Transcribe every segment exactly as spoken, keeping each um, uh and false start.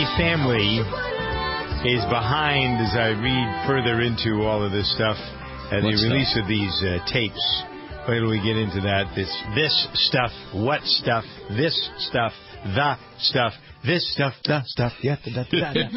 Kennedy family is behind, as I read further into all of this stuff, uh, the release stuff? of these uh, tapes. Wait till we get into that. This, this stuff, what stuff, this stuff, the stuff, this stuff, the stuff, yeah, da, da, da, da.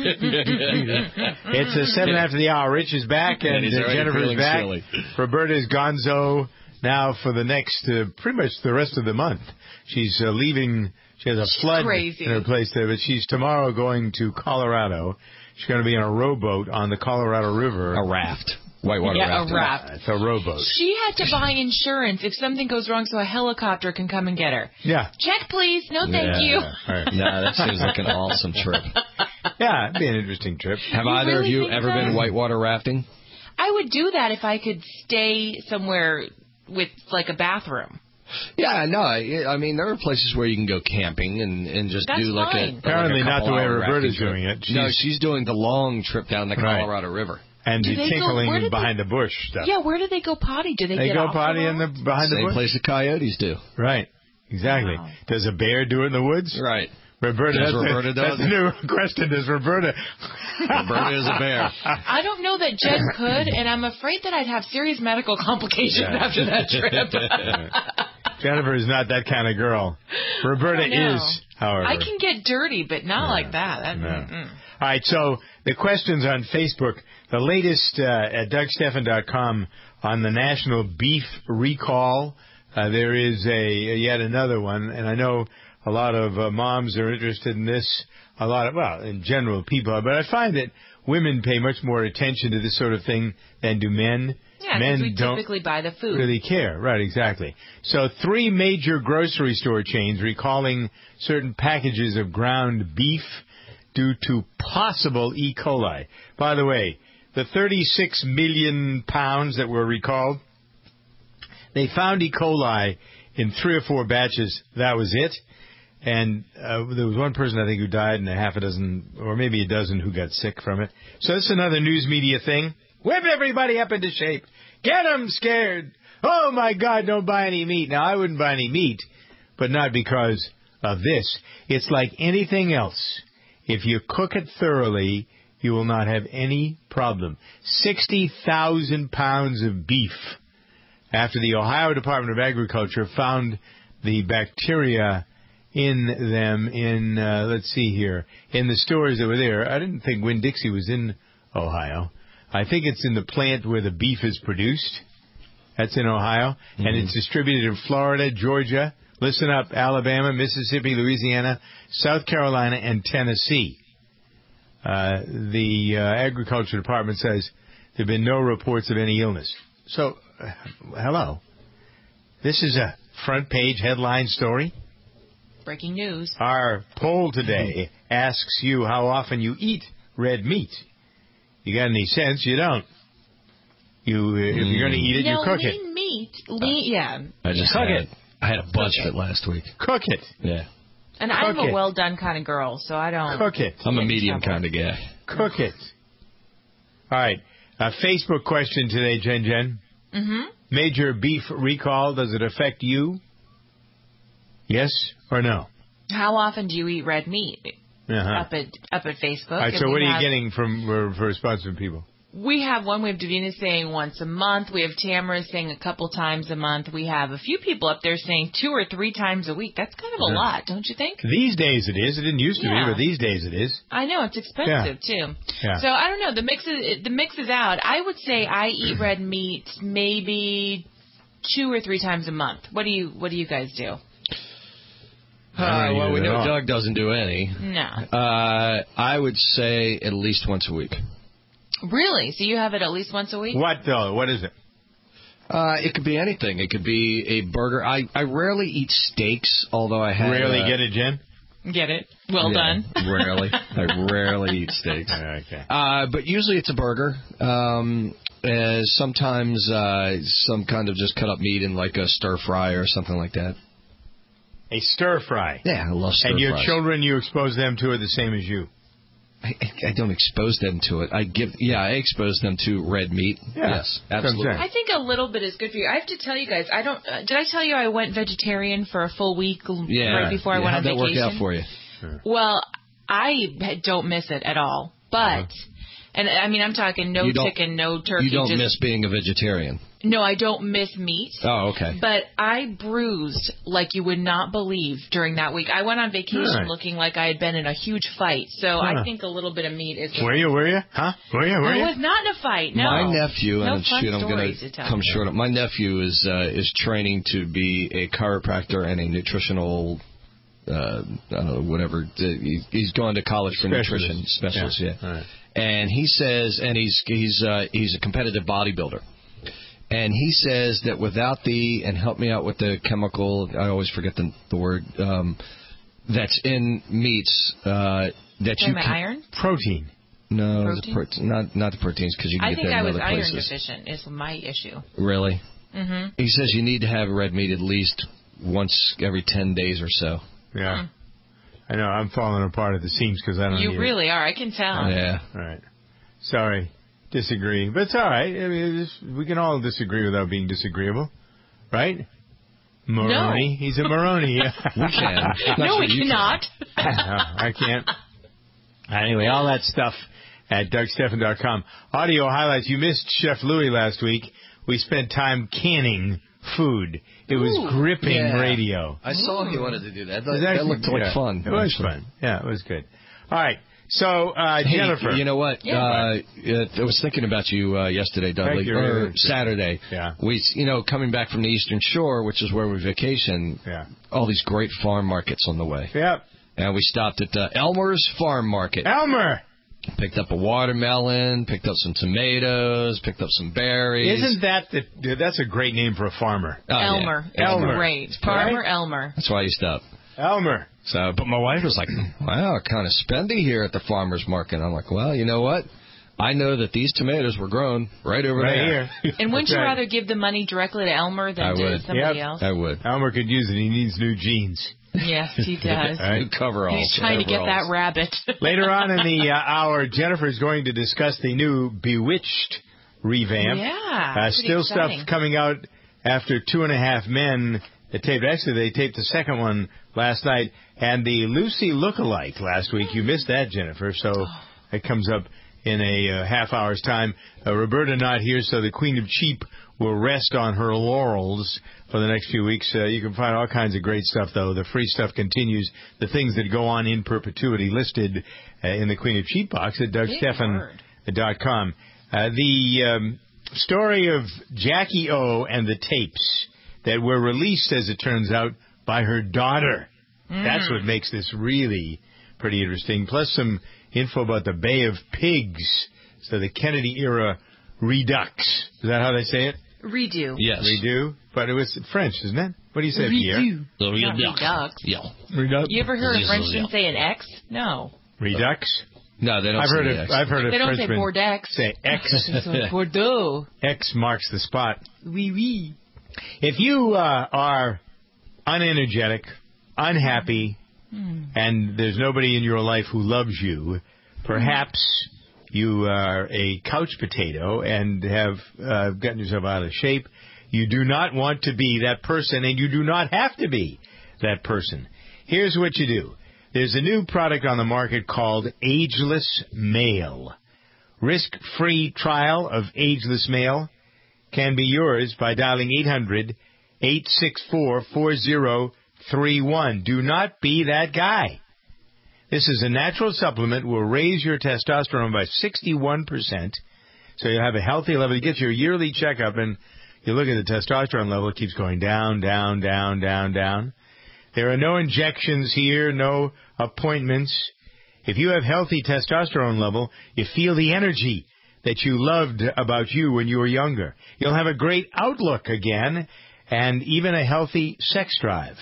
It's uh, seven after the hour. Rich is back, and uh, Jennifer's back. Silly. Roberta's gonzo now for the next, uh, pretty much the rest of the month. She's uh, leaving. She has a she's flood crazy. in her place there, but she's tomorrow going to Colorado. She's going to be on a rowboat on the Colorado River. A raft. Whitewater yeah, raft. a raft. Yeah, it's a rowboat. She had to buy insurance if something goes wrong so a helicopter can come and get her. Yeah. Check, please. No, thank yeah, you. Yeah, right. Nah, that seems like an awesome trip. Yeah, it'd be an interesting trip. Have you either really of you ever so? been whitewater rafting? I would do that if I could stay somewhere with, like, a bathroom. Yeah, no, I, I mean, there are places where you can go camping and, and just That's do like fine. a... Apparently like a not the way Roberta's trip. doing it. She's, no, she's doing the long trip down the Colorado right. River. And do the tinkling go, behind they, the bush stuff. Yeah, where do they go potty? Do they, they get go off potty in the behind Same the bush? place the coyotes do. Right. Exactly. Wow. Does a bear do it in the woods? Right. Roberta, does that's, Roberta a, does that's a new question. Does Roberta? Roberta is a bear. I don't know that Jen could, and I'm afraid that I'd have serious medical complications yeah. after that trip. Jennifer is not that kind of girl. Roberta is, however. I can get dirty, but not yeah. like that. that no. All right, so the questions on Facebook. The latest uh, at Doug Stephan dot com on the national beef recall. Uh, there is a yet another one, and I know a lot of uh, moms are interested in this. A lot of, well, in general, people are. But I find that women pay much more attention to this sort of thing than do men. Yeah, men we don't typically buy the food. really care. Right, exactly. So three major grocery store chains recalling certain packages of ground beef due to possible E. coli. By the way, the thirty-six million pounds that were recalled, they found E. coli in three or four batches. That was it. And uh, there was one person, I think, who died, and a half a dozen, or maybe a dozen, who got sick from it. So this is another news media thing. Whip everybody up into shape. Get them scared. Oh, my God, don't buy any meat. Now, I wouldn't buy any meat, but not because of this. It's like anything else. If you cook it thoroughly, you will not have any problem. sixty thousand pounds of beef after the Ohio Department of Agriculture found the bacteria in them in, uh, let's see here, in the stores that were there. I didn't think Winn-Dixie was in Ohio. I think it's in the plant where the beef is produced. That's in Ohio. Mm-hmm. And it's distributed in Florida, Georgia, listen up, Alabama, Mississippi, Louisiana, South Carolina, and Tennessee. Uh, the uh, Agriculture Department says there have been no reports of any illness. So, uh, hello. This is a front page headline story. Breaking news. Our poll today asks you how often you eat red meat. You got any sense? You don't. You, uh, mm. If you're going to eat it, you, you know, cook lean it. Lean meat. Lean, yeah. I just cook had, it. I had a bunch cook of it last week. Cook it. Yeah. And cook I'm a it. well done kind of girl, so I don't. Cook it. I'm a medium kind of guy. Cook it. All right. A Facebook question today, Jen Jen. Mm-hmm. Major beef recall. Does it affect you? Yes or no? How often do you eat red meat? Uh-huh. Up at up at Facebook. All right, so what are have, you getting from uh, for response from people? We have one. We have Davina saying once a month. We have Tamara saying a couple times a month. We have a few people up there saying two or three times a week. That's kind of a uh-huh. lot, don't you think? These days it is. It didn't used to yeah. be, but these days it is. I know it's expensive yeah. too. Yeah. So I don't know. The mix is the mix is out. I would say I eat red meat maybe two or three times a month. What do you What do you guys do? Uh, well, we know Doug doesn't do any. No. Uh, I would say at least once a week. Really? So you have it at least once a week? What, though? What is it? Uh, it could be anything. It could be a burger. I, I rarely eat steaks, although I have... Rarely uh, get it, Jen? Get it. Well yeah, done. Rarely. I rarely eat steaks. Okay. Uh, but usually it's a burger. Um, uh, sometimes uh, some kind of just cut up meat in like a stir fry or something like that. A stir fry. Yeah, I love stir fries. And your children, you expose them to it the same as you. I, I don't expose them to it. I give, yeah, I expose them to red meat. Yeah, yes, absolutely. I think a little bit is good for you. I have to tell you guys, I don't. Uh, did I tell you I went vegetarian for a full week yeah, right before yeah, I went how'd on that vacation? work out for you? Sure. Well, I don't miss it at all. But, uh-huh. and I mean, I'm talking no chicken, no turkey. You don't just, miss being a vegetarian. No, I don't miss meat. Oh, okay. But I bruised like you would not believe during that week. I went on vacation right. looking like I had been in a huge fight. So huh. I think a little bit of meat is... Were you? Were you? Huh? Were you? Were you? I was not in a fight, no. My nephew, no and shoot, I'm going to come you. short of... My nephew is uh, is training to be a chiropractor and a nutritional... Uh, I don't know, whatever. He's going to college for specialist. nutrition specialist, yeah. yeah. Right. And he says, and he's he's uh, he's a competitive bodybuilder. And he says that without the, and help me out with the chemical, I always forget the, the word, um, that's in meats, uh, that you can... iron? Protein. No, protein? The pro- not not the proteins, because you can I get that in other places. I think I was iron deficient is my issue. Really? Mm-hmm. He says you need to have red meat at least once every ten days or so. Yeah. Mm. I know, I'm falling apart at the seams because I don't You eat really it. are, I can tell. Yeah. All right. Sorry. Disagree, but it's all right. I mean, we can all disagree without being disagreeable, right? Maroney, no. he's a Maroney. We can. No, we cannot. no, I can't. Anyway, all that stuff at Doug Stephan dot com. Audio highlights. You missed Chef Louie last week. We spent time canning food. It was Ooh, gripping yeah. radio. I saw Ooh. he wanted to do that. That, that looked like yeah, fun. It was fun. Yeah, it was good. All right. So, uh, hey, Jennifer. You know what? Yeah. Uh, I was thinking about you uh, yesterday, Dudley. Or Saturday. Yeah. We, you know, coming back from the Eastern Shore, which is where we vacation, yeah. all these great farm markets on the way. Yep. And we stopped at uh, Elmer's Farm Market. Elmer! Picked up a watermelon, picked up some tomatoes, picked up some berries. Isn't that the, that's a great name for a farmer? Oh, Elmer. Yeah. Elmer. Great. Farmer right? Elmer. That's why you stopped. Elmer. So, but my wife was like, wow, kind of spendy here at the farmer's market. I'm like, well, you know what? I know that these tomatoes were grown right over right there. Here. And wouldn't you right. rather give the money directly to Elmer than I to would. somebody yep. else? I would. Elmer could use it. He needs new jeans. Yes, he does. right. New coveralls. He's trying to get that rabbit. Later on in the uh, hour, Jennifer is going to discuss the new Bewitched revamp. Yeah. Uh, still exciting. stuff coming out after Two and a Half Men. They taped, actually, they taped the second one last night. And the Lucy lookalike last week. You missed that, Jennifer. So oh. it comes up in a uh, half hour's time. Uh, Roberta not here, so the Queen of Cheap will rest on her laurels for the next few weeks. Uh, you can find all kinds of great stuff, though. The free stuff continues. The things that go on in perpetuity listed uh, in the Queen of Cheap box at Doug Stephan dot com. Uh, the um, story of Jackie O and the tapes that were released, as it turns out, by her daughter. Mm. That's what makes this really pretty interesting. Plus some info about the Bay of Pigs. So the Kennedy-era redux. Is that how they say it? Redo. Yes. Redo. But it was French, isn't it? What do you say, Pierre? Redo. The redux. Yeah. Redux. You ever heard a Frenchman say an X? No. Redux? No, they don't I've say heard X. Of, I've heard they of don't Frenchmen say Bordeaux. say X. Bordeaux. X marks the spot. Oui, oui. If you uh, are unenergetic, unhappy, mm. and there's nobody in your life who loves you, perhaps you are a couch potato and have uh, gotten yourself out of shape. You do not want to be that person, and you do not have to be that person. Here's what you do. There's a new product on the market called Ageless Male. Risk-free trial of Ageless Male can be yours by dialing eight hundred, eight six four, four zero three one. Do not be that guy. This is a natural supplement will raise your testosterone by sixty-one percent. So you'll have a healthy level. You get your yearly checkup, and you look at the testosterone level. It keeps going down, down, down, down, down. There are no injections here, no appointments. If you have healthy testosterone level, you feel the energy that you loved about you when you were younger. You'll have a great outlook again, and even a healthy sex drive.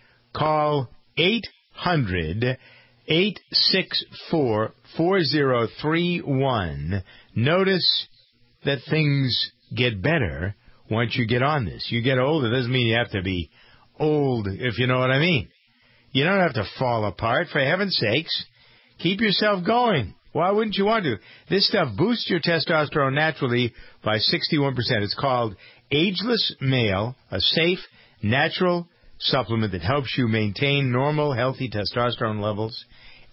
Call eight hundred, eight six four, four zero three one. Notice that things get better once you get on this. You get older. Doesn't mean you have to be old, if you know what I mean. You don't have to fall apart, for heaven's sakes. Keep yourself going. Why wouldn't you want to? This stuff boosts your testosterone naturally by sixty-one percent. It's called Ageless Male, a safe, natural supplement that helps you maintain normal, healthy testosterone levels.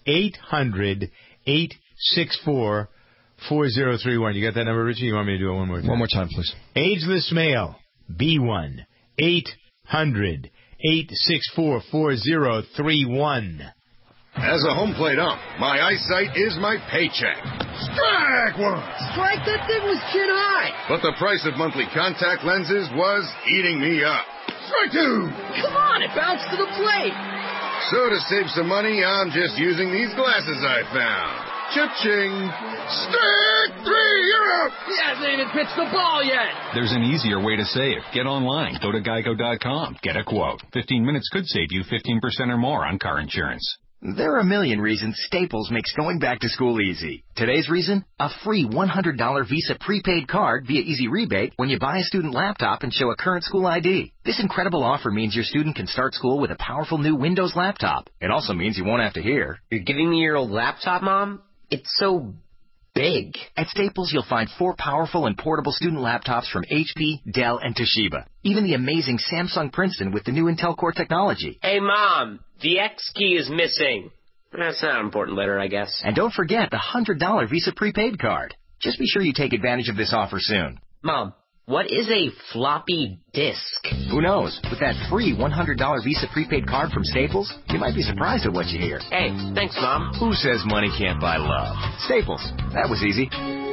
eight hundred, eight six four, four zero three one. You got that number, Richie? You want me to do it one more time? One more time, please. Ageless male, B one, eight hundred, eight six four, four zero three one. As a home plate ump, my eyesight is my paycheck. Strike one! Strike, that thing was chin high. But the price of monthly contact lenses was eating me up. Strike two! Come on, it bounced to the plate. So to save some money, I'm just using these glasses I found. Cha-ching! Strike three, you're out! He hasn't even pitched the ball yet. There's an easier way to save. Get online. Go to geico dot com. Get a quote. fifteen minutes could save you fifteen percent or more on car insurance. There are a million reasons Staples makes going back to school easy. Today's reason? A free one hundred dollars Visa prepaid card via Easy Rebate when you buy a student laptop and show a current school I D. This incredible offer means your student can start school with a powerful new Windows laptop. It also means you won't have to hear, "You're giving me your old laptop, Mom? It's so big." At Staples, you'll find four powerful and portable student laptops from H P, Dell, and Toshiba. Even the amazing Samsung Princeton with the new Intel Core technology. Hey, Mom, the X key is missing. That's not an important letter, I guess. And don't forget the one hundred dollars Visa prepaid card. Just be sure you take advantage of this offer soon. Mom, what is a floppy disk? Who knows? With that free one hundred dollars Visa prepaid card from Staples, you might be surprised at what you hear. Hey, thanks, Mom. Who says money can't buy love? Staples. That was easy.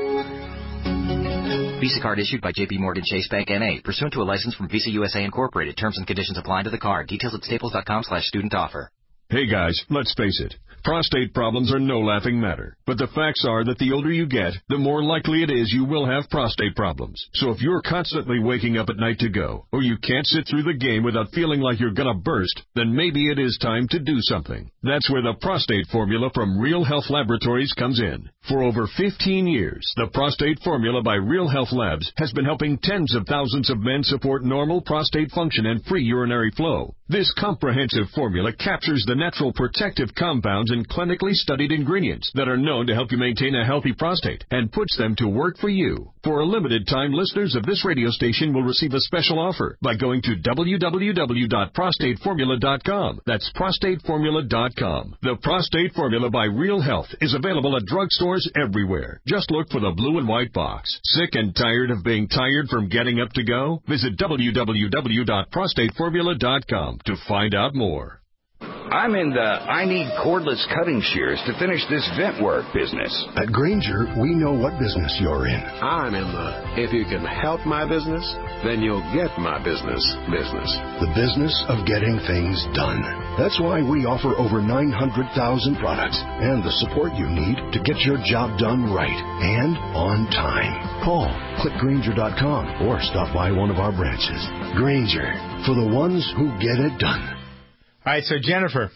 Visa card issued by J P Morgan Chase Bank N A, pursuant to a license from Visa U S A Incorporated. Terms and conditions apply to the card. Details at staples dot com slash student offer. Hey guys, let's face it. Prostate problems are no laughing matter. But the facts are that the older you get, the more likely it is you will have prostate problems. So if you're constantly waking up at night to go, or you can't sit through the game without feeling like you're gonna burst, then maybe it is time to do something. That's where the prostate formula from Real Health Laboratories comes in. For over fifteen years, the prostate formula by Real Health Labs has been helping tens of thousands of men support normal prostate function and free urinary flow. This comprehensive formula captures the natural protective compounds and clinically studied ingredients that are known to help you maintain a healthy prostate and puts them to work for you. For a limited time, listeners of this radio station will receive a special offer by going to w w w dot prostate formula dot com. That's prostate formula dot com. The Prostate Formula by Real Health is available at drugstores everywhere. Just look for the blue and white box. Sick and tired of being tired from getting up to go? Visit w w w dot prostate formula dot com to find out more. I'm in the I need cordless cutting shears to finish this vent work business. At Grainger, we know what business you're in. I'm in the if you can help my business, then you'll get my business business. The business of getting things done. That's why we offer over nine hundred thousand products and the support you need to get your job done right and on time. Call, click Grainger dot com, or stop by one of our branches. Grainger, for the ones who get it done. All right, so Jennifer,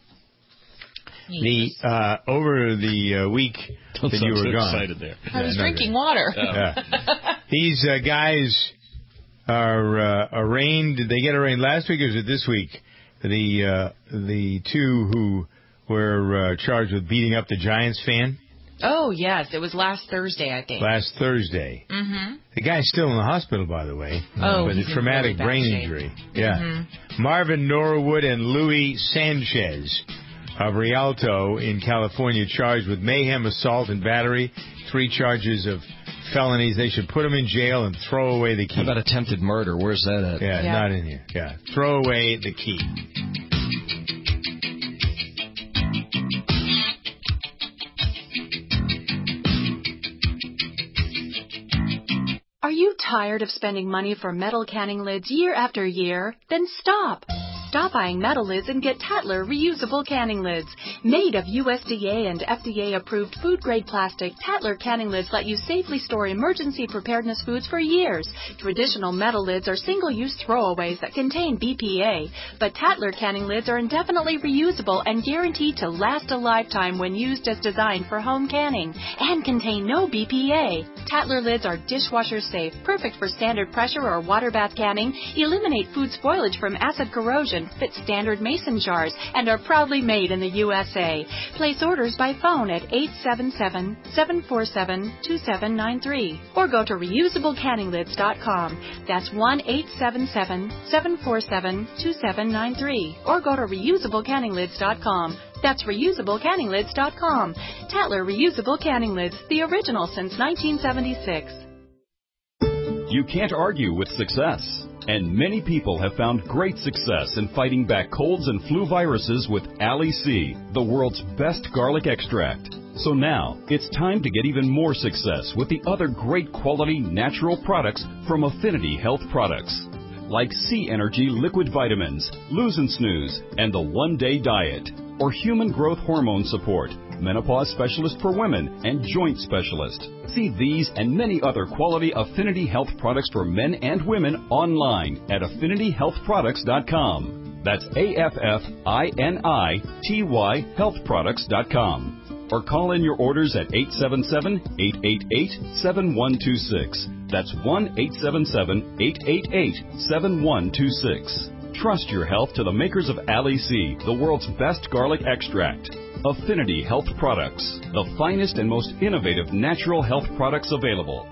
the uh, over the uh, week Don't that you were so gone, excited there. I was yeah, drinking water. Yeah. These uh, guys are uh, arraigned. Did they get arraigned last week or was it this week? The uh, the two who were uh, charged with beating up the Giants fan. Oh, yes. It was last Thursday, I think. Last Thursday. Mm-hmm. The guy's still in the hospital, by the way. Oh, with a traumatic really brain shape. injury. Yeah. Mm-hmm. Marvin Norwood and Louis Sanchez of Rialto in California charged with mayhem, assault, and battery. Three charges of felonies. They should put them in jail and throw away the key. How about attempted murder? Where's that at? Yeah, yeah. not in here. Yeah. Throw away the key. Are you tired of spending money for metal canning lids year after year? Then stop. Stop buying metal lids and get Tatler reusable canning lids. Made of U S D A and F D A-approved food-grade plastic, Tatler canning lids let you safely store emergency preparedness foods for years. Traditional metal lids are single-use throwaways that contain B P A, but Tatler canning lids are indefinitely reusable and guaranteed to last a lifetime when used as designed for home canning, and contain no B P A. Tatler lids are dishwasher safe, perfect for standard pressure or water bath canning, eliminate food spoilage from acid corrosion, fit standard mason jars, and are proudly made in the U S A. Place orders by phone at eight seven seven, seven four seven, two seven nine three or go to reusable canning lids dot com. That's one eight seven seven, seven four seven, two seven nine three or go to reusable canning lids dot com. That's reusable canning lids dot com. Tatler Reusable Canning Lids, the original since nineteen seventy-six. You can't argue with success. And many people have found great success in fighting back colds and flu viruses with Ali C, the world's best garlic extract. So now, it's time to get even more success with the other great quality natural products from Affinity Health Products. Like C Energy Liquid Vitamins, Lose and Snooze, and the One Day Diet. Or Human Growth Hormone Support, Menopause Specialist for Women, and Joint Specialist. See these and many other quality Affinity Health products for men and women online at affinity health products dot com. That's A F F I N I T Y health products dot com. Or call in your orders at eight seven seven, eight eight eight, seven one two six. That's one eight seven seven, eight eight eight, seven one two six. Trust your health to the makers of Ali C, the world's best garlic extract. Affinity Health Products, the finest and most innovative natural health products available.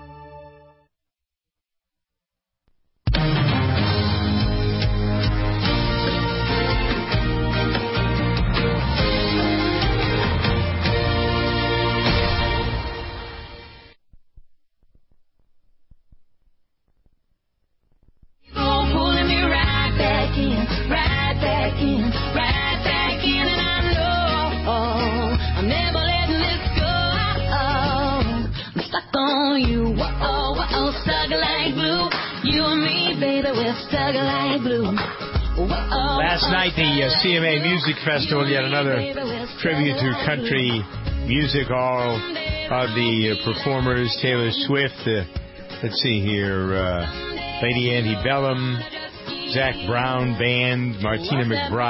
Last night, the uh, C M A Music Festival, yet another tribute to country music. All of the uh, performers, Taylor Swift, uh, let's see here, uh, Lady Antebellum, Zach Brown Band, Martina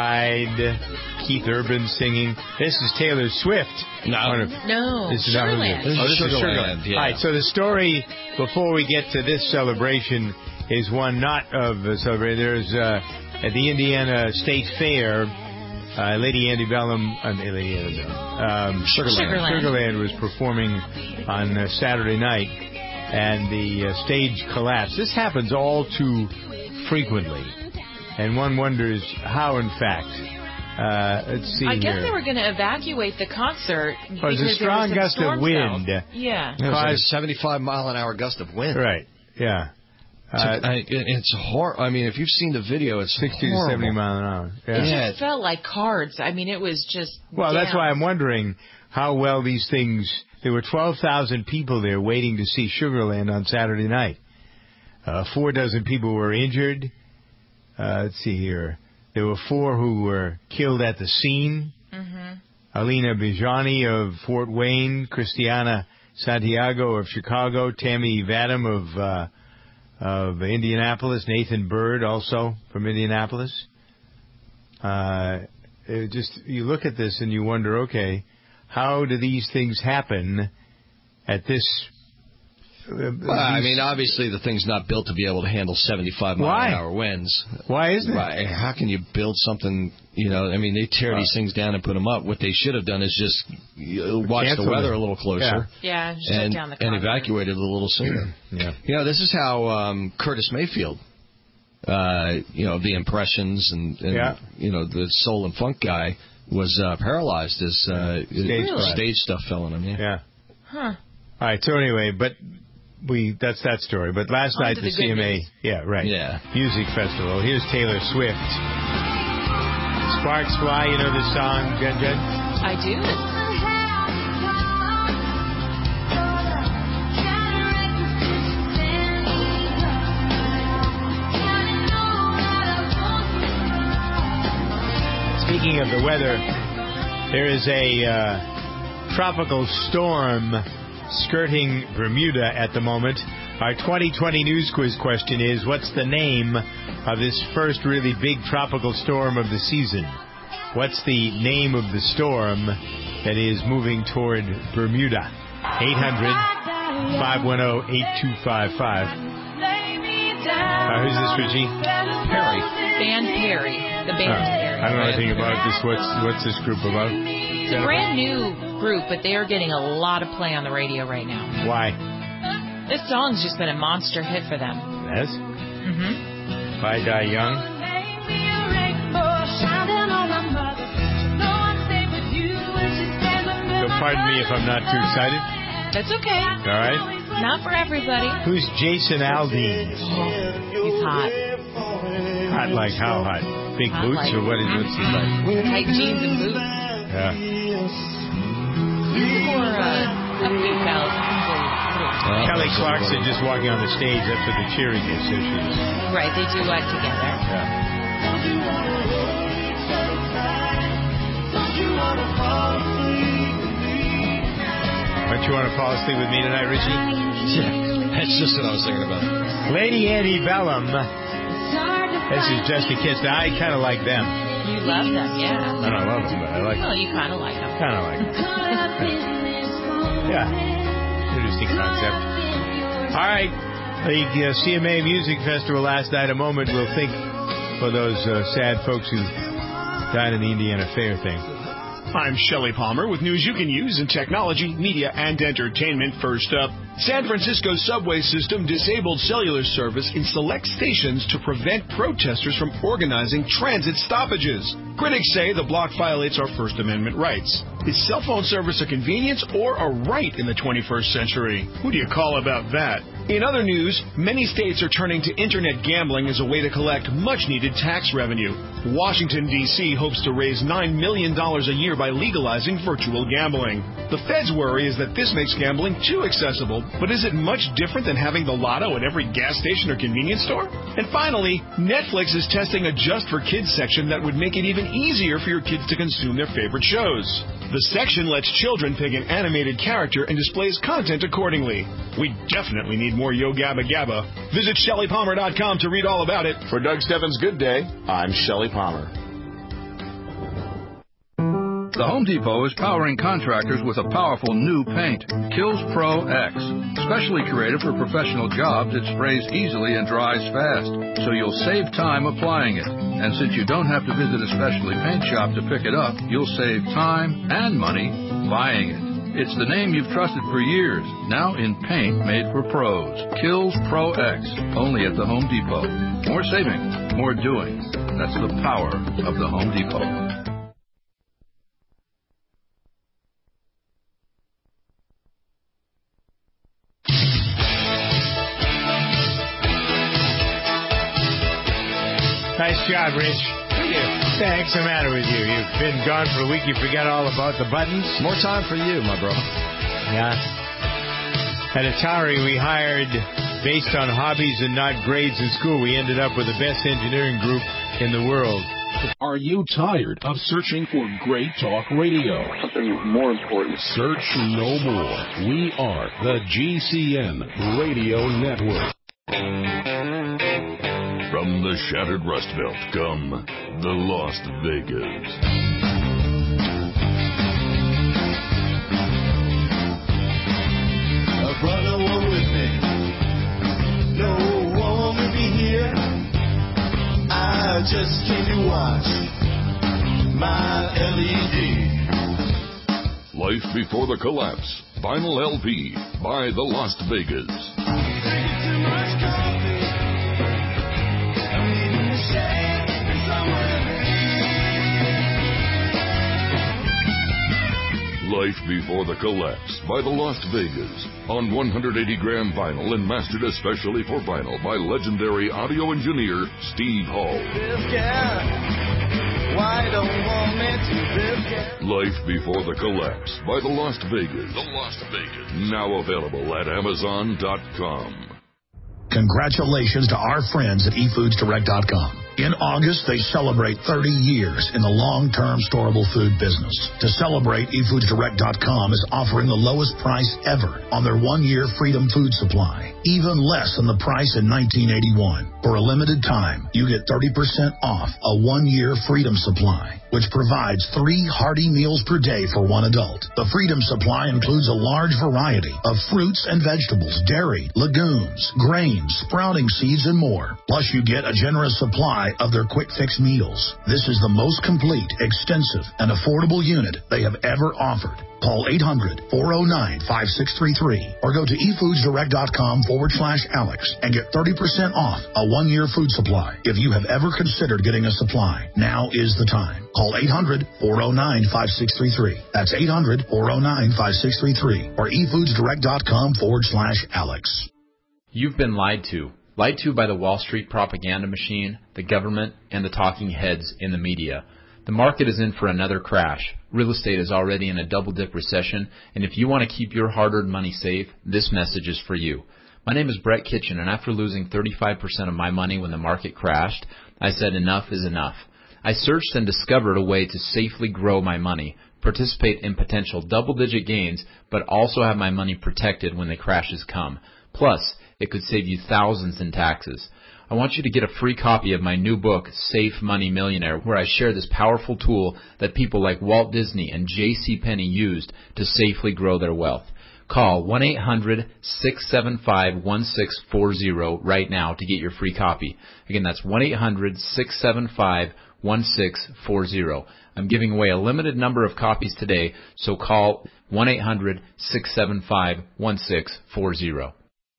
McBride, Keith Urban singing. This is Taylor Swift. No, no. This is Sugarland. This oh, this Sugarland, is Sugarland. Yeah. All right, so the story, before we get to this celebration, is one not of a celebration. There's... Uh, At the Indiana State Fair, uh, Lady Antebellum, uh, Lady Antebellum, um, Sugarland. Sugarland. Sugarland was performing on uh, Saturday night, and the uh, stage collapsed. This happens all too frequently, and one wonders how, in fact. Uh, let's see I guess here. they were going to evacuate the concert because well, a strong there was gust of wind. Cells. Yeah, it was like a seventy-five mile an hour gust of wind. Right. Yeah. Uh, I, it's hor. I mean, if you've seen the video, it's sixty horrible. to seventy mile an hour. Yeah. It yeah. just felt like cards. I mean, it was just. Well, down. That's why I'm wondering how well these things. There were twelve thousand people there waiting to see Sugarland on Saturday night. Uh, four dozen people were injured. Uh, let's see here. There were four who were killed at the scene. Mm-hmm. Alina Bijani of Fort Wayne, Christiana Santiago of Chicago, Tammy Vadam of. Uh, of Indianapolis, Nathan Bird also from Indianapolis. Uh, it just you look at this and you wonder, okay, how do these things happen at this? Uh, well, I mean, obviously the thing's not built to be able to handle seventy-five mile an hour winds. Why isn't it? Right. How can you build something? You know, I mean, they tear uh, these things down and put them up. What they should have done is just watch the weather it. a little closer. Yeah, yeah shut and, down the and evacuate it a little sooner. yeah. You know, this is how um, Curtis Mayfield, uh, you know, the Impressions and, and yeah. you know, the soul and funk guy was uh, paralyzed as uh, stage, really? stage stuff fell on him. Yeah. yeah. Huh. All right. So anyway, but. We that's that story. But last On night the, the C M A, news. yeah, right, yeah, music festival. Here's Taylor Swift. Sparks Fly, you know this song, Jen Jen? I do. Speaking of the weather, there is a uh, tropical storm skirting Bermuda at the moment. Our twenty twenty news quiz question is, what's the name of this first really big tropical storm of the season? What's the name of the storm that is moving toward Bermuda? eight hundred, five one zero, eight two five five. Uh, who's this, Richie? Perry. Band Perry. The band uh, Perry. I don't know anything about this. What's, what's this group about? It's a brand new group, but they are getting a lot of play on the radio right now. Why? This song's just been a monster hit for them. Yes? Mm-hmm. If I Die Young? Pardon me if I'm not too excited. That's okay. All right. Not for everybody. Who's Jason Aldean? He's hot. Hot like how hot? Big Hot boots like- or what is what's he like? Tight jeans and boots. Yeah. He's more uh, upbeat fellas. Kelly Clarkson just walking on the stage. That's what the cheering is. So she's Right, they do what together. yeah. Don't you want to fall asleep with me tonight, Richie? Yeah, that's just what I was thinking about. Lady Antebellum. This is Just a Kiss. Now, I kind of like them. You love them, yeah. I don't love them, but I like Well, them. you kind of like them. Kind of like them. Yeah. Interesting concept. All right. The uh, C M A Music Festival last night. A moment we'll think for those uh, sad folks who died in the Indiana Fair thing. I'm Shelley Palmer with news you can use in technology, media, and entertainment. First up, San Francisco's subway system disabled cellular service in select stations to prevent protesters from organizing transit stoppages. Critics say the block violates our First Amendment rights. Is cell phone service a convenience or a right in the twenty-first century? Who do you call about that? In other news, many states are turning to internet gambling as a way to collect much-needed tax revenue. Washington, D C hopes to raise nine million dollars a year by legalizing virtual gambling. The Fed's worry is that this makes gambling too accessible, but is it much different than having the lotto at every gas station or convenience store? And finally, Netflix is testing a Just for Kids section that would make it even easier for your kids to consume their favorite shows. The section lets children pick an animated character and displays content accordingly. We definitely need more Yo Gabba Gabba. Visit Shelley Palmer dot com to read all about it. For Doug Stebbins' Good Day, I'm Shelley Palmer. The Home Depot is powering contractors with a powerful new paint, Kills Pro X. Specially created for professional jobs, it sprays easily and dries fast, so you'll save time applying it. And since you don't have to visit a specialty paint shop to pick it up, you'll save time and money buying it. It's the name you've trusted for years, now in paint made for pros. Kills Pro X, only at the Home Depot. More saving, more doing. That's the power of the Home Depot. Nice job, Rich. Thank you. What the heck's the matter with you? You've been gone for a week. You forgot all about the buttons? More time for you, my bro. Yeah. At Atari, we hired based on hobbies and not grades in school. We ended up with the best engineering group in the world. Are you tired of searching for great talk radio? Something more important. Search no more. We are the G C N Radio Network. From the shattered Rust Belt come the Las Vegas. A brother one with me. No one will be here. I just came to watch my L E D. Life Before the Collapse. Vinyl L P by the Las Vegas. Too much coffee. Life Before the Collapse by the Las Vegas on one hundred eighty gram vinyl and mastered especially for vinyl by legendary audio engineer Steve Hall. Why don't want me to Life Before the Collapse by the Las Vegas. The Las Vegas. Now available at Amazon dot com. Congratulations to our friends at e foods direct dot com. In August, they celebrate thirty years in the long-term storable food business. To celebrate, e foods direct dot com is offering the lowest price ever on their one-year Freedom Food Supply, even less than the price in nineteen eighty-one. For a limited time, you get thirty percent off a one-year Freedom Supply, which provides three hearty meals per day for one adult. The Freedom Supply includes a large variety of fruits and vegetables, dairy, legumes, grains, sprouting seeds, and more. Plus, you get a generous supply of their quick fix meals. This is the most complete, extensive, and affordable unit they have ever offered. Call eight hundred, four oh nine, five six three three or go to e foods direct dot com forward slash Alex and get thirty percent off a one-year food supply. If you have ever considered getting a supply, now is the time. Call eight hundred, four oh nine, five six three three. That's eight hundred, four oh nine, five six three three or efoodsdirect.com forward slash Alex. You've been lied to. Lied to by the Wall Street propaganda machine, the government, and the talking heads in the media. The market is in for another crash. Real estate is already in a double-dip recession, and if you want to keep your hard-earned money safe, this message is for you. My name is Brett Kitchen, and after losing thirty-five percent of my money when the market crashed, I said enough is enough. I searched and discovered a way to safely grow my money, participate in potential double-digit gains, but also have my money protected when the crashes come. Plus, it could save you thousands in taxes. I want you to get a free copy of my new book, Safe Money Millionaire, where I share this powerful tool that people like Walt Disney and J C Penney used to safely grow their wealth. Call one eight hundred, six seven five, one six four zero right now to get your free copy. Again, that's one eight hundred, six seven five, one six four zero. I'm giving away a limited number of copies today, so call one eight hundred, six seven five, one six four zero.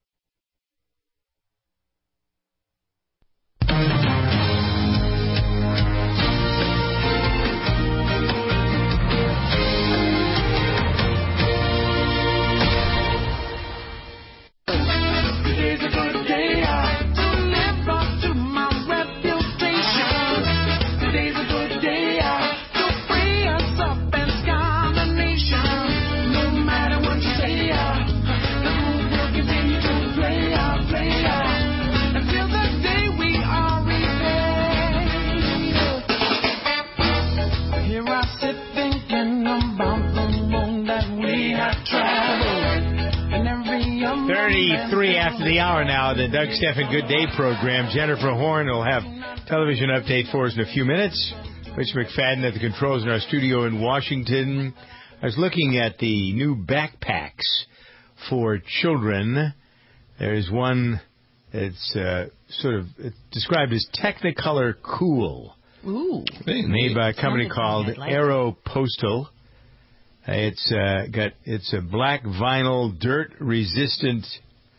thirty-three after the hour now, the Doug Stephan Good Day program. Jennifer Horn will have television update for us in a few minutes. Rich McFadden at the controls in our studio in Washington. I was looking at the new backpacks for children. There's one that's uh, sort of described as Technicolor Cool. Ooh. Made by a company called like Aeropostal. It's uh, got it's a black vinyl, dirt-resistant,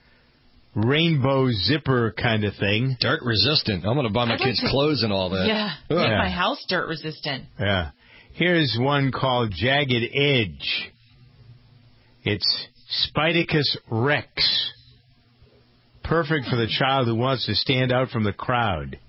rainbow zipper kind of thing. Dirt resistant. I'm going to buy my I'd kids like to, clothes and all that. Yeah, Ugh. make Yeah. my house dirt resistant. Yeah. Here's one called Jagged Edge. It's Spidicus Rex. Perfect for the child who wants to stand out from the crowd.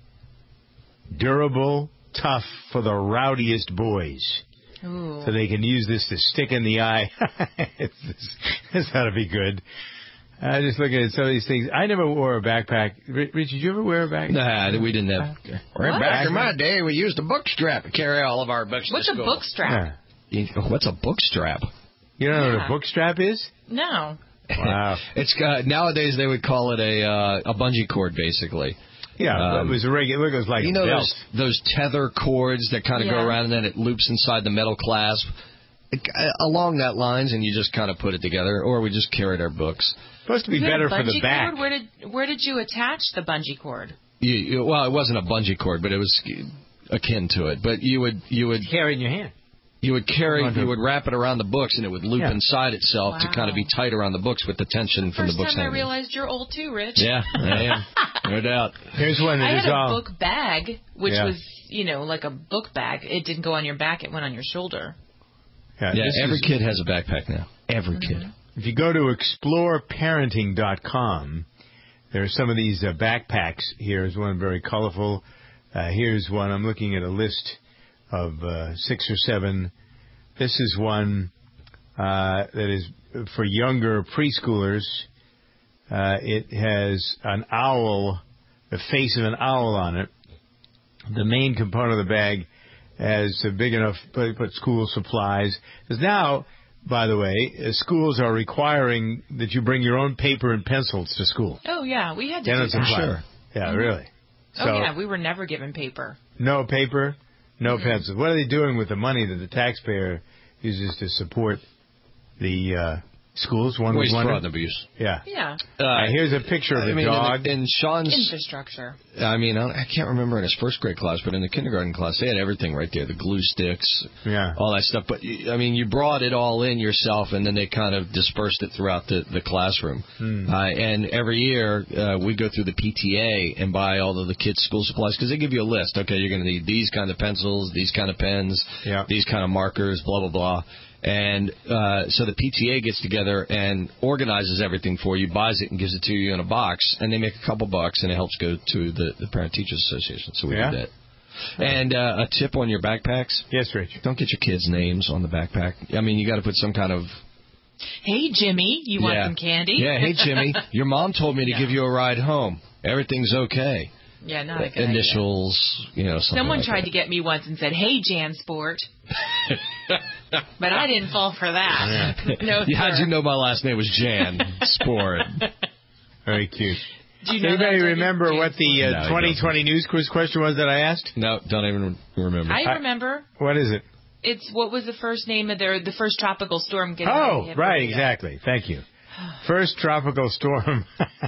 Durable, tough for the rowdiest boys. Ooh. So they can use this to stick in the eye. it's, this ought to be good. I just looking at some of these things. I never wore a backpack. Rich, did you ever wear a backpack? Nah, we didn't have. What? Back in my day, we used a book strap to carry all of our books What's to a school. book strap? Yeah. What's a book strap? You don't know Yeah. what a book strap is? No. Wow. It's uh, nowadays they would call it a uh, a bungee cord, basically. Yeah, Um, it was a regular. It was like you a know belt. those those tether cords that kind of Yeah. go around and then it loops inside the metal clasp. It, uh, along that lines, and you just kind of put it together, or we just carried our books. Supposed to be You had a better for the bungee back. Cord? Where did where did you attach the bungee cord? You, you, well, it wasn't a bungee cord, but it was akin to it. But you would you would carry it in your hand. You would carry, Hold on to you it. would wrap it around the books, and it would loop Yeah. inside itself to Wow. kind of be tight around the books with the tension from First the books time I hanging. realized you're old too, Rich. Yeah, I am. No doubt. Here's one that I is had a all. book bag, which Yeah. was, you know, like a book bag. It didn't go on your back; it went on your shoulder. Yeah, Yeah, this every is- kid has a backpack now. Every Mm-hmm. kid. If you go to explore parenting dot com, there are some of these uh, backpacks. Here's one very colorful. Uh, here's one. I'm looking at a list of uh, six or seven. This is one uh, that is for younger preschoolers. Uh, it has an owl, the face of an owl on it. The main component of the bag has a big enough put, put school supplies. Because now, by the way, uh, schools are requiring that you bring your own paper and pencils to school. Oh yeah, we had to Then do it's that. supplied. Yeah, Mhm. really. Oh So yeah, we were never given paper. no paper, no Mhm. pencils. What are they doing with the money that the taxpayer uses to support the uh, schools. One Waste, was fraud, and abuse. Yeah. Yeah. Uh, Uh, here's a picture of I the mean, dog. In, in Sean's infrastructure. I mean, I I can't remember in his first grade class, but in the kindergarten class, they had everything right there. The glue sticks, yeah, all that stuff. But, I mean, you brought it all in yourself, and then they kind of dispersed it throughout the, the classroom. Hmm. Uh, and every year, uh, we go through the P T A and buy all of the kids' school supplies, because they give you a list. Okay, you're going to need these kind of pencils, these kind of pens, yeah. these kind of markers, blah, blah, blah. And uh, so the P T A gets together and organizes everything for you, buys it and gives it to you in a box, and they make a couple bucks, and it helps go to the, the Parent Teachers Association. So we yeah. do that. And uh, a tip on your backpacks. Yes, Rich. Don't get your kids' names on the backpack. I mean, you got to put some kind of... Hey, Jimmy, you want yeah. some candy? Yeah, hey, Jimmy, your mom told me to Yeah. give you a ride home. Everything's okay. Yeah, not a good Initials, idea. you know, something Someone like tried that. to get me once and said, hey, Jansport. But I didn't fall for that. No, yeah, how'd sir. you know my last name was Jan Sport? Very cute. Do you know Anybody that, remember what the uh, No, I twenty don't. twenty news quiz question was that I asked? No, don't even remember. I remember. What is it? It's what was the first name of their the first tropical storm getting ready to Oh, hit right, Bermuda. exactly. Thank you. First tropical storm.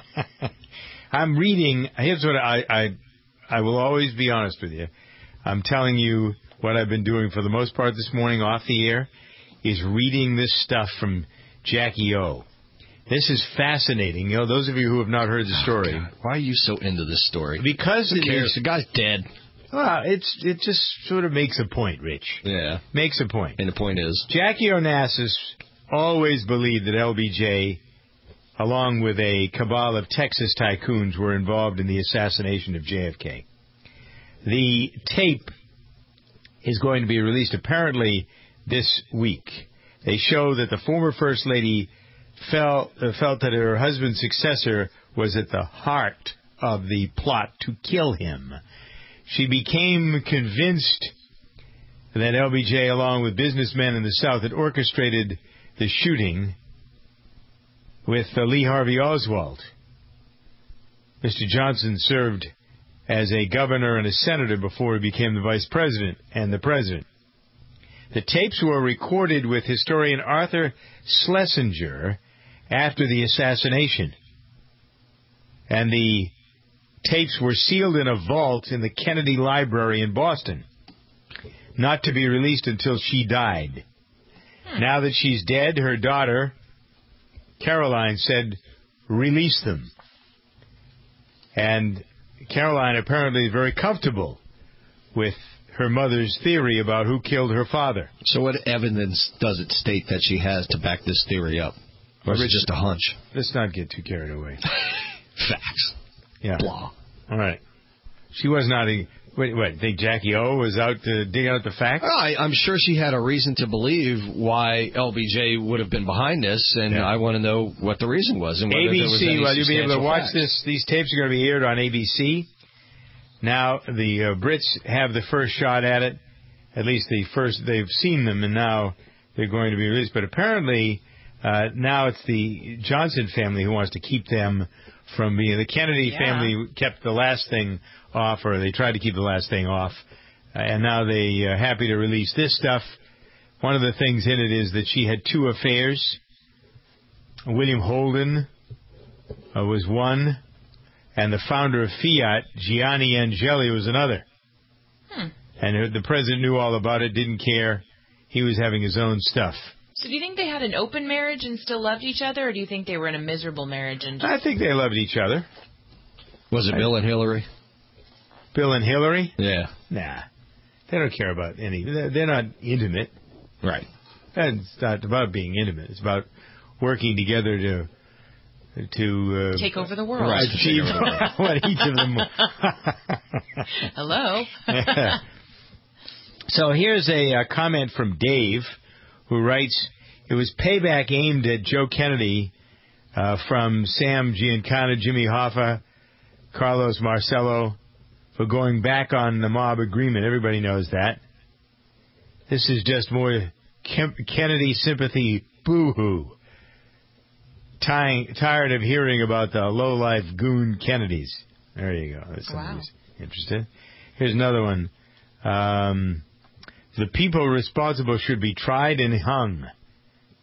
I'm reading. Here's what I, I I will always be honest with you. I'm telling you what I've been doing for the most part this morning off the air is reading this stuff from Jackie O. This is fascinating. You know, those of you who have not heard the story. Oh, why are you so into this story? Because Who it cares? is, The guy's dead. Well, it's it just sort of makes a point, Rich. Yeah. Makes a point. And the point is? Jackie Onassis always believed that L B J, along with a cabal of Texas tycoons, were involved in the assassination of J F K. The tape is going to be released apparently this week. They show that the former First Lady felt, uh, felt that her husband's successor was at the heart of the plot to kill him. She became convinced that L B J, along with businessmen in the South, had orchestrated the shooting with uh, Lee Harvey Oswald. Mister Johnson served as a governor and a senator before he became the vice president and the president. The tapes were recorded with historian Arthur Schlesinger after the assassination, and the tapes were sealed in a vault in the Kennedy Library in Boston, not to be released until she died. Hmm. Now that she's dead, her daughter, Caroline, said, release them. And Caroline apparently is very comfortable with her mother's theory about who killed her father. So what evidence does it state that she has to back this theory up? Or is it just a hunch? Let's not get too carried away. Facts. Yeah. Blah. All right. She was not a... Wait, what, think Jackie O was out to dig out the facts? Well, I, I'm sure she had a reason to believe why L B J would have been behind this, and yeah. I want to know what the reason was. And A B C, well, you'll be able to watch facts. this. These tapes are going to be aired on A B C. Now, the uh, Brits have the first shot at it. At least the first, they've seen them, and now they're going to be released. But apparently, uh, now it's the Johnson family who wants to keep them from being... The Kennedy yeah. family kept the last thing off, or they tried to keep the last thing off, uh, and now they are happy to release this stuff. One of the things in it is that she had two affairs. William Holden uh, was one, and the founder of Fiat, Gianni Angeli, was another. Hmm. And the president knew all about it, didn't care. He was having his own stuff. So do you think they had an open marriage and still loved each other, or do you think they were in a miserable marriage? And just... I think they loved each other. Was it I... Bill and Hillary? Bill and Hillary? Yeah. Nah. They don't care about any... They're not intimate. Right. It's not about being intimate. It's about working together to... to uh, take over the world. Right, achieve what each of them... Hello. So here's a, a comment from Dave, who writes, it was payback aimed at Joe Kennedy uh, from Sam Giancana, Jimmy Hoffa, Carlos Marcello, for going back on the mob agreement. Everybody knows that. This is just more Kem- Kennedy sympathy boo-hoo. Tying, tired of hearing about the low-life goon Kennedys. There you go. That's wow. Interested. Here's another one. Um, the people responsible should be tried and hung.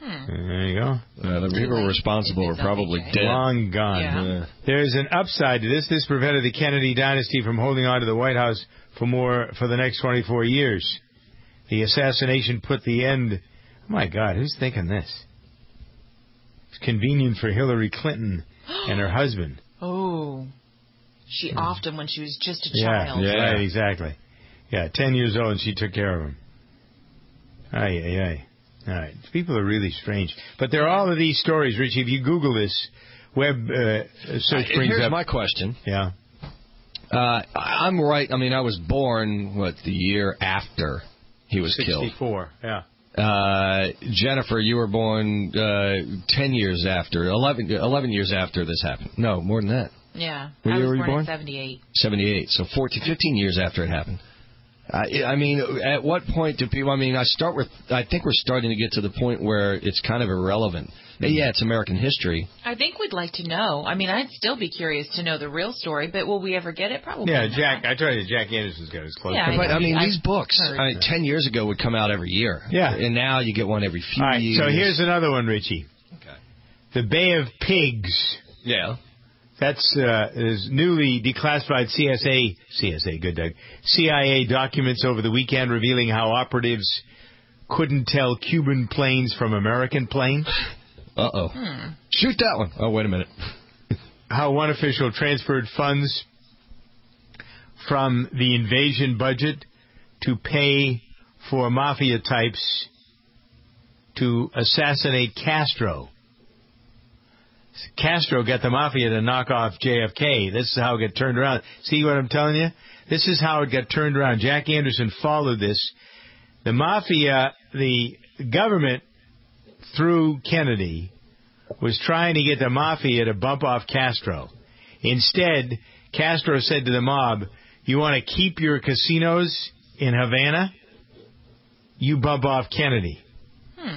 Hmm. There you go. Uh, the people responsible are probably dead. Long gone. Yeah. Yeah. There's an upside to this. This prevented the Kennedy dynasty from holding on to the White House for more for the next twenty-four years. The assassination put the end. Oh my God, who's thinking this? It's convenient for Hillary Clinton and her husband. Oh. She offed him when she was just a Yeah, child. yeah, right, exactly. Yeah, ten years old, and she took care of him. Ay, ay, ay. All right. People are really strange. But there are all of these stories, Richie. If you Google this, web uh, search Uh, brings here's up... my question. Yeah. Uh, I'm right. I mean, I was born, what, the year after he was killed. sixty-four, yeah. Uh, Jennifer, you were born uh, ten years after, eleven, eleven years after this happened. No, more than that. Yeah. What I year was were you born born? in seventy-eight. seventy-eight, so fourteen, fifteen years after it happened. I, I mean, at what point do people, I mean, I start with, I think we're starting to get to the point where it's kind of irrelevant. Yeah, it's American history. I think we'd like to know. I mean, I'd still be curious to know the real story, but will we ever get it? Probably Yeah, not. Jack, I told you, Jack Anderson's got his close. Yeah, But, I mean, I- these books, heard. I mean, ten years ago would come out every year. Yeah. And now you get one every few All right, years. so here's another one, Richie. Okay. The Bay of Pigs. Yeah. That's uh, is newly declassified C S A, C S A, good Doug, C I A documents over the weekend revealing how operatives couldn't tell Cuban planes from American planes. Uh-oh. Hmm. Shoot that one. Oh, wait a minute. How one official transferred funds from the invasion budget to pay for mafia types to assassinate Castro. Castro got the mafia to knock off J F K. This is how it got turned around. See what I'm telling you? This is how it got turned around. Jack Anderson followed this. The mafia, the government, through Kennedy, was trying to get the mafia to bump off Castro. Instead, Castro said to the mob, you want to keep your casinos in Havana? You bump off Kennedy. Hmm.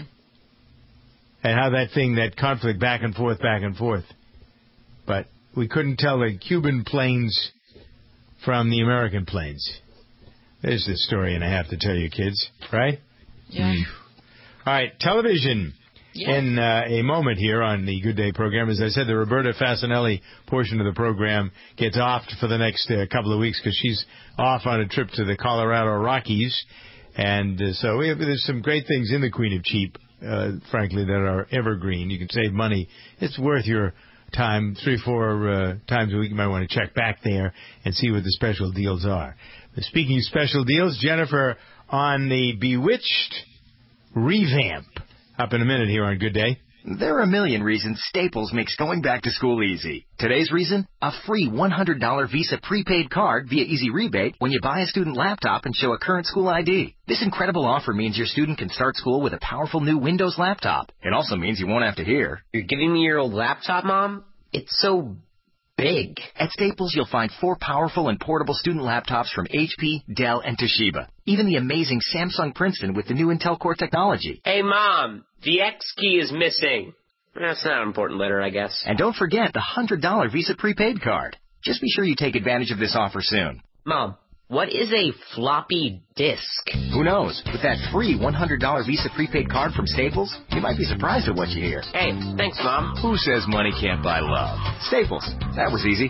And how that thing, that conflict back and forth, back and forth. But we couldn't tell the Cuban planes from the American planes. There's the story and I have to tell you, kids. Right? Yeah. All right, television. Yeah. In uh, a moment here on the Good Day program, as I said, the Roberta Fasanelli portion of the program gets off for the next uh, couple of weeks because she's off on a trip to the Colorado Rockies. And uh, so we have, there's some great things in the Queen of Cheap. Uh, frankly, that are evergreen. You can save money. It's worth your time. Three, four uh, times a week, you might want to check back there and see what the special deals are. But speaking of special deals, Jennifer on the Bewitched revamp. Up in a minute here on Good Day. There are a million reasons Staples makes going back to school easy. Today's reason? A free one hundred dollars Visa prepaid card via Easy Rebate when you buy a student laptop and show a current school I D. This incredible offer means your student can start school with a powerful new Windows laptop. It also means you won't have to hear, You're giving me your old laptop, Mom? It's so big. At Staples, you'll find four powerful and portable student laptops from H P, Dell, and Toshiba. Even the amazing Samsung Princeton with the new Intel Core technology. Hey, Mom, the X key is missing. That's not an important letter, I guess. And don't forget the one hundred dollars Visa prepaid card. Just be sure you take advantage of this offer soon. Mom, what is a floppy disk? Who knows? With that free one hundred dollars Visa prepaid card from Staples, you might be surprised at what you hear. Hey, thanks, Mom. Who says money can't buy love? Staples. That was easy.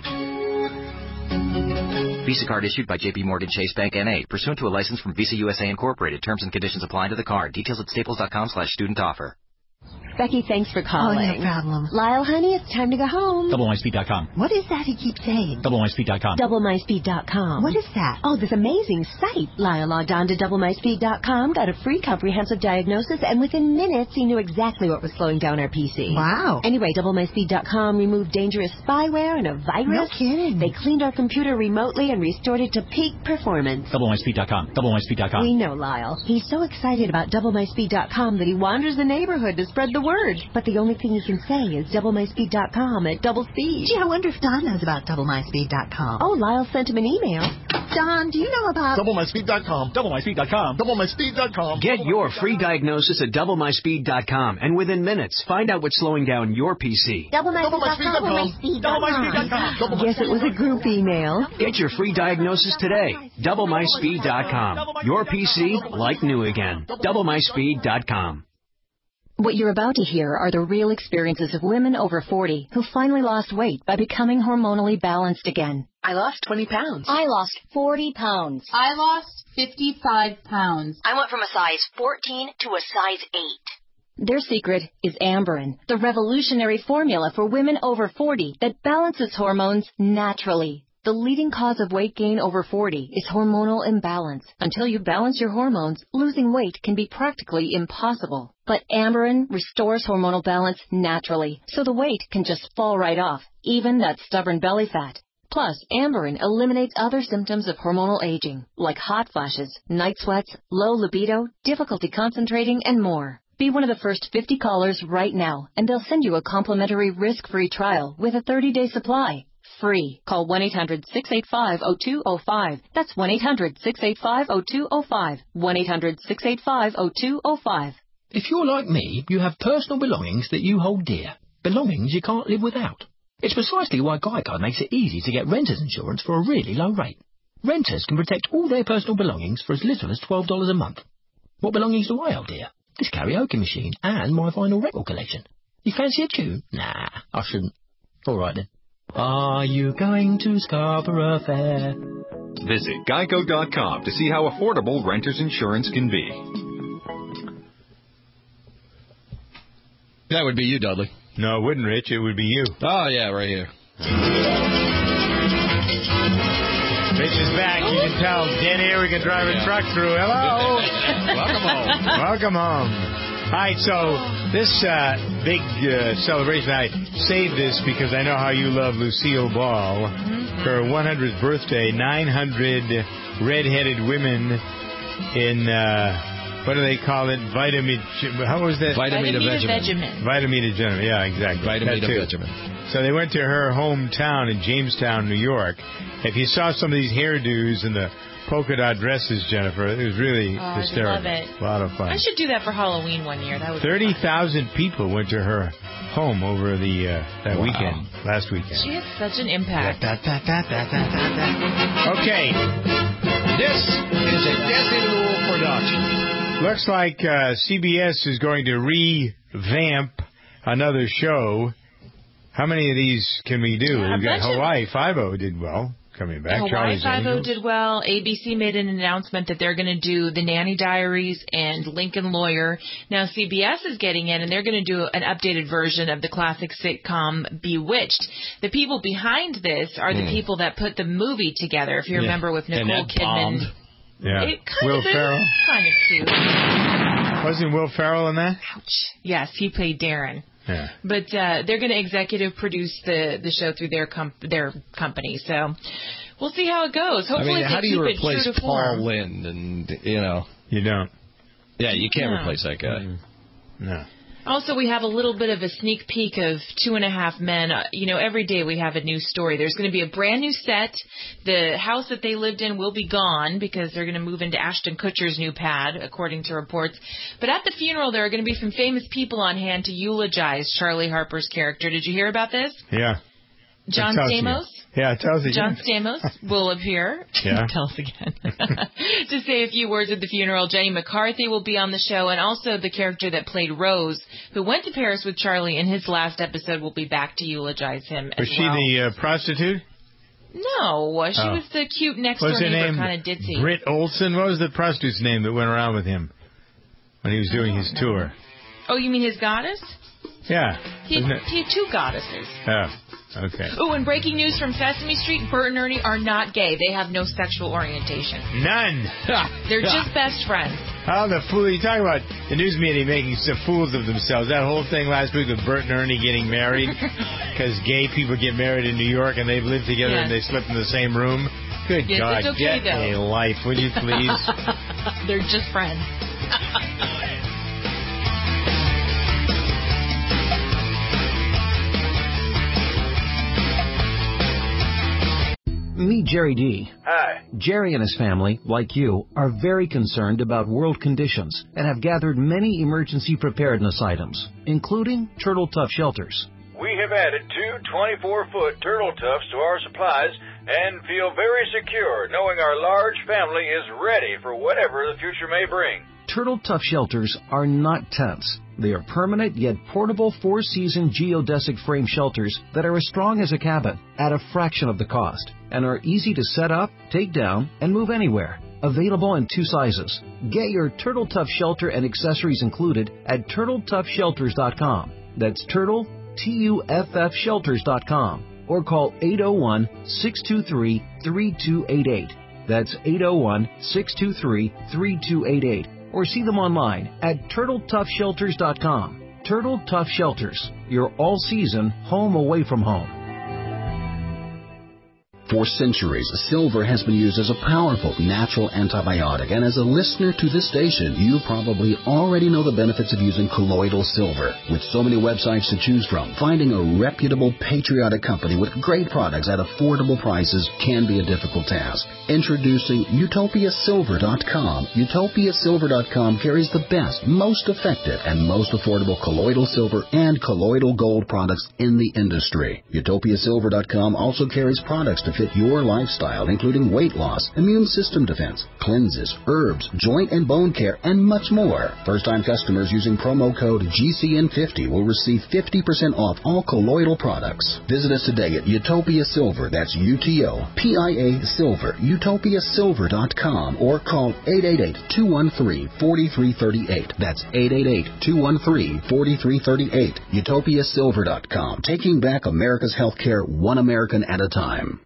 Visa card issued by J P Morgan Chase Bank N A. Pursuant to a license from Visa U S A Incorporated. Terms and conditions apply to the card. Details at staples.com slash student offer. Becky, thanks for calling. Oh, no problem. Lyle, honey, it's time to go home. double my speed dot com. What is that he keeps saying? double my speed dot com. double my speed dot com. What is that? Oh, this amazing site. Lyle logged on to double my speed dot com, got a free comprehensive diagnosis, and within minutes he knew exactly what was slowing down our P C. Wow. Anyway, double my speed dot com removed dangerous spyware and a virus. No kidding. They cleaned our computer remotely and restored it to peak performance. double my speed dot com. double my speed dot com. We know Lyle. He's so excited about double my speed dot com that he wanders the neighborhood to spread the word. But the only thing he can say is double my speed dot com at double speed. Gee, I wonder if Don knows about double my speed dot com. Oh, Lyle sent him an email. Don, do you know about double my speed dot com? double my speed dot com. double my speed dot com. Get your free diagnosis at double my speed dot com, and within minutes, find out what's slowing down your P C. double my speed dot com. double my speed dot com. Guess it was a group email. Get your free diagnosis today. double my speed dot com. Your P C like new again. double my speed dot com. What you're about to hear are the real experiences of women over forty who finally lost weight by becoming hormonally balanced again. I lost twenty pounds. I lost forty pounds. I lost fifty-five pounds. I went from a size fourteen to a size eight. Their secret is Amberen, the revolutionary formula for women over forty that balances hormones naturally. The leading cause of weight gain over forty is hormonal imbalance. Until you balance your hormones, losing weight can be practically impossible. But Amberen restores hormonal balance naturally, so the weight can just fall right off, even that stubborn belly fat. Plus, Amberen eliminates other symptoms of hormonal aging, like hot flashes, night sweats, low libido, difficulty concentrating, and more. Be one of the first fifty callers right now, and they'll send you a complimentary risk-free trial with a thirty-day supply. Free. Call one eight hundred six eight five oh two oh five. That's one eight hundred six eight five oh two oh five. one eight hundred six eight five oh two oh five. If you're like me, you have personal belongings that you hold dear. Belongings you can't live without. It's precisely why Geico makes it easy to get renter's insurance for a really low rate. Renters can protect all their personal belongings for as little as twelve dollars a month. What belongings do I hold dear? This karaoke machine and my vinyl record collection. You fancy a tune? Nah, I shouldn't. All right then. Are you going to Scarborough Fair? Visit geico dot com to see how affordable renter's insurance can be. That would be you, Dudley. No, it wouldn't, Rich. It would be you. Oh, yeah, right here. Rich is back. You can tell. Dead air we can drive a truck through. Hello. Welcome home. Welcome home. All right, so this uh, big uh, celebration, I saved this because I know how you love Lucille Ball. Mm-hmm. Her one hundredth birthday, nine hundred red-headed women in, uh, what do they call it? Vitamin, how was that? Vitamina Vegemin. Vitamina Vegemin, yeah, exactly. Vitamina Vegemin. So they went to her hometown in Jamestown, New York. If you saw some of these hairdos and the polka dot dresses, Jennifer, it was really oh, hysterical. I love it. A lot of fun. I should do that for Halloween one year. That would thirty thousand people went to her home over the uh, that wow. weekend, last weekend. She had such an impact. Da, da, da, da, da, da, da. Okay. This is a Desi Lowell production. Looks like uh, C B S is going to revamp another show. How many of these can we do? Yeah, We've got Hawaii Five-O did well. Coming back. Hawaii Five-O did well. A B C made an announcement that they're going to do The Nanny Diaries and Lincoln Lawyer. Now C B S is getting in, and they're going to do an updated version of the classic sitcom Bewitched. The people behind this are the mm. people that put the movie together. If you remember, yeah. with Nicole Kidman. Bombed. Yeah. It kind Will of Ferrell. Kind of cute. Wasn't Will Ferrell in that? Ouch. Yes, he played Darren. Yeah. But uh, they're going to executive produce the, the show through their com- their company. So we'll see how it goes. Hopefully, I mean, they how do keep you it replace true to Paul form. Lynde? And you know, you don't. Yeah, you can't No. replace that guy. Mm. No. Also, we have a little bit of a sneak peek of Two and a Half Men. Uh, you know, every day we have a new story. There's going to be a brand new set. The house that they lived in will be gone because they're going to move into Ashton Kutcher's new pad, according to reports. But at the funeral, there are going to be some famous people on hand to eulogize Charlie Harper's character. Did you hear about this? Yeah. John Stamos? Yeah, it tells you. John Stamos will appear. Yeah. Tell us again. To say a few words at the funeral. Jenny McCarthy will be on the show, and also the character that played Rose, who went to Paris with Charlie in his last episode, will be back to eulogize him as Was she well. the uh, prostitute? No, she Oh. was the cute next What was door her neighbor, name? kind of ditzy. Britt Olson? What was the prostitute's name that went around with him when he was doing his tour? Oh, you mean his goddess? Yeah. He, Wasn't it? he had two goddesses. Oh, okay. Oh, and breaking news from Sesame Street, Bert and Ernie are not gay. They have no sexual orientation. None. They're just best friends. How the fool you talking about the news media making some fools of themselves? That whole thing last week with Bert and Ernie getting married because gay people get married in New York and they've lived together Yes. and they slept in the same room. Good Yes, God, it's okay, get though. a life, will you please? They're just friends. Meet Jerry D. Hi. Jerry and his family, like you, are very concerned about world conditions and have gathered many emergency preparedness items, including turtle tough shelters. We have added two twenty-four foot turtle tufts to our supplies and feel very secure knowing our large family is ready for whatever the future may bring. Turtle tough shelters are not tents. They are permanent yet portable four-season geodesic frame shelters that are as strong as a cabin at a fraction of the cost and are easy to set up, take down, and move anywhere. Available in two sizes. Get your Turtle Tough shelter and accessories included at turtle tough shelters dot com. That's Turtle, T U F F shelters dot com. Or call eight oh one, six two three, three two eight eight. That's eight oh one, six two three, three two eight eight. Or see them online at turtle tough shelters dot com. Turtle Tough Shelters, your all-season home away from home. For centuries, silver has been used as a powerful natural antibiotic, and as a listener to this station, you probably already know the benefits of using colloidal silver. With so many websites to choose from, finding a reputable, patriotic company with great products at affordable prices can be a difficult task. Introducing Utopia Silver dot com. Utopia Silver dot com carries the best, most effective, and most affordable colloidal silver and colloidal gold products in the industry. Utopia Silver dot com also carries products to fit your lifestyle, including weight loss, immune system defense, cleanses, herbs, joint and bone care, and much more. First-time customers using promo code G C N fifty will receive fifty percent off all colloidal products. Visit us today at Utopia Silver, that's U T O P I A Silver, Utopia Silver dot com, or call eight eight eight, two one three, four three three eight. That's eight eight eight, two one three, four three three eight. Utopia Silver dot com, taking back America's healthcare one American at a time.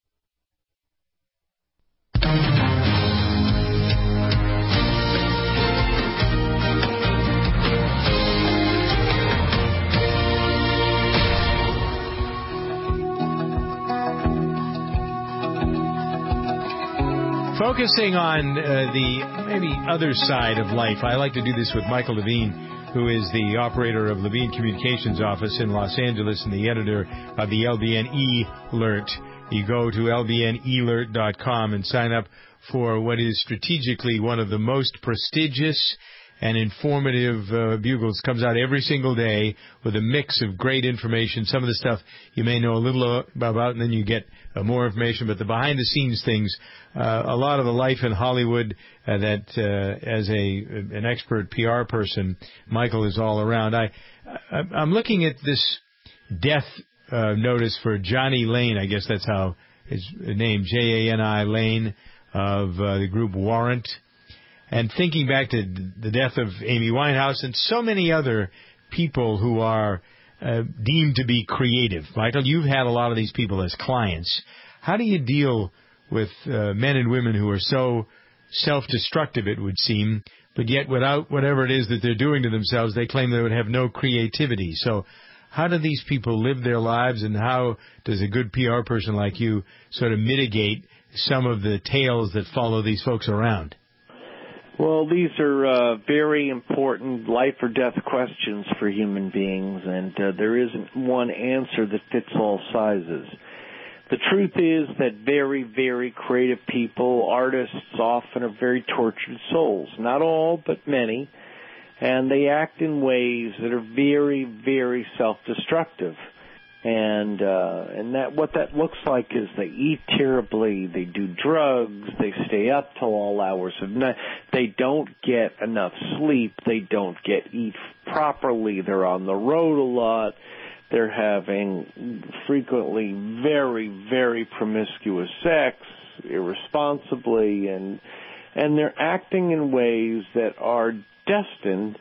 Focusing on uh, the maybe other side of life, I like to do this with Michael Levine, who is the operator of Levine Communications Office in Los Angeles and the editor of the L B N E-Alert. You go to L B N E alert dot com and sign up for what is strategically one of the most prestigious and informative uh, bugles. Comes out every single day with a mix of great information. Some of the stuff you may know a little about, and then you get uh, more information. But the behind-the-scenes things, uh, a lot of the life in Hollywood uh, that, uh, as a an expert P R person, Michael is all around. I, I I'm looking at this death uh, notice for Johnny Lane. I guess that's how his name, J A N I Lane, of uh, the group Warrant. And thinking back to the death of Amy Winehouse and so many other people who are uh, deemed to be creative. Michael, you've had a lot of these people as clients. How do you deal with uh, men and women who are so self-destructive, it would seem, but yet without whatever it is that they're doing to themselves, they claim they would have no creativity? So how do these people live their lives, and how does a good P R person like you sort of mitigate some of the tales that follow these folks around? Well, these are uh, very important life or death questions for human beings, and uh, there isn't one answer that fits all sizes. The truth is that very, very creative people, artists, often are very tortured souls. Not all, but many. And they act in ways that are very, very self-destructive. And uh, and that what that looks like is they eat terribly, they do drugs, they stay up till all hours of night, they don't get enough sleep, they don't get eat properly, they're on the road a lot, they're having frequently very, very promiscuous sex, irresponsibly, and and they're acting in ways that are destined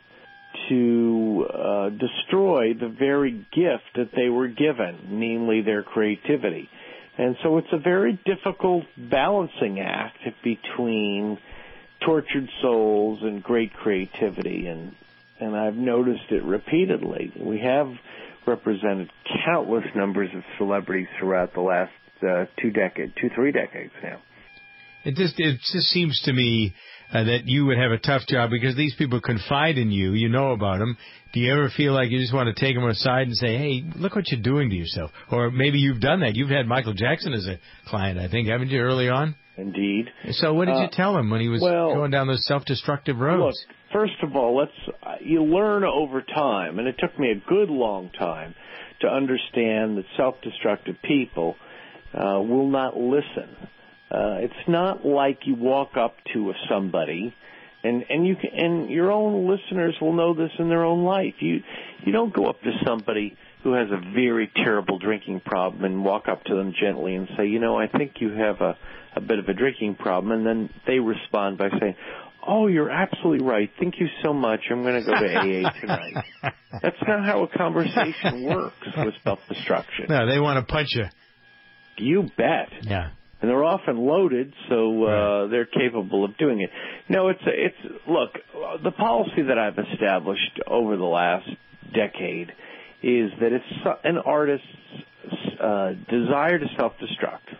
to uh, destroy the very gift that they were given, namely their creativity. And so it's a very difficult balancing act between tortured souls and great creativity, and and I've noticed it repeatedly. We have represented countless numbers of celebrities throughout the last uh, two decades, two, three decades now. It just, it just seems to me Uh, that you would have a tough job because these people confide in you. You know about them. Do you ever feel like you just want to take them aside and say, hey, look what you're doing to yourself? Or maybe you've done that. You've had Michael Jackson as a client, I think, haven't you, early on? Indeed. So what did uh, you tell him when he was well, going down those self-destructive roads? Look, first of all, let's uh, you learn over time, and it took me a good long time to understand that self-destructive people uh, will not listen. Uh, it's not like you walk up to somebody And and you can, and your own listeners will know this in their own life. You you don't go up to somebody who has a very terrible drinking problem and walk up to them gently and say, you know, I think you have a, a bit of a drinking problem. And then they respond by saying, oh, you're absolutely right. Thank you so much. I'm going to go to A A tonight. That's not how a conversation works with self-destruction. No, they want to punch you. You bet. Yeah. And they're often loaded, so uh, right. they're capable of doing it. No, it's it's look, the policy that I've established over the last decade is that it's an artist's uh, desire to self-destruct